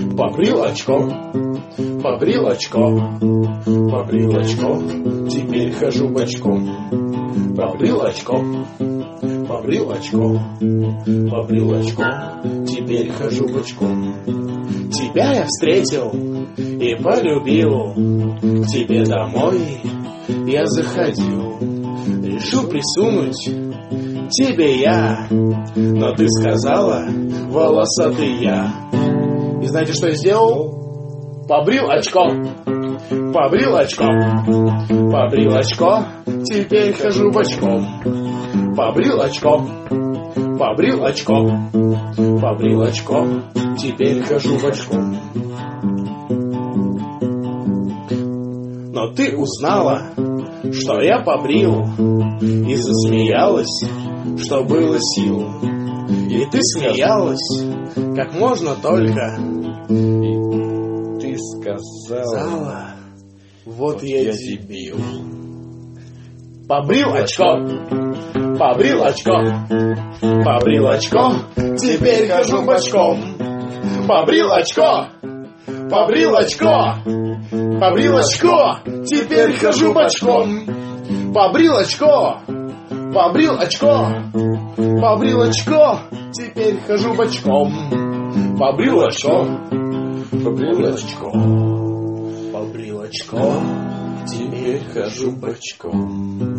Побрил очко, побрил очко, побрил очко, теперь хожу бочком. Побрил очко, побрил очко, побрил очко, теперь хожу бочком. Тебя я встретил и полюбил, к тебе домой я заходил. Решил присунуть тебе я, но ты сказала, волосатый я. И знаете, что я сделал? Побрил очко, побрил очко, побрил очко, теперь хожу бочком. Побрил очко, побрил очко, побрил очко, теперь хожу бочком. Но ты узнала, что я побрил, и засмеялась, что было сил. И ты смеялась, как можно только. И ты сказала, вот я дебил. Побрил очко, побрил очко, побрил очко, теперь хожу бочком. Побрил очко, побрил очко, побрил очко, теперь хожу бочком. Побрил очко, побрил очко, побрил очко, теперь хожу бочком. Побрил очко, побрил очко, побрил очко, теперь хожу бочком.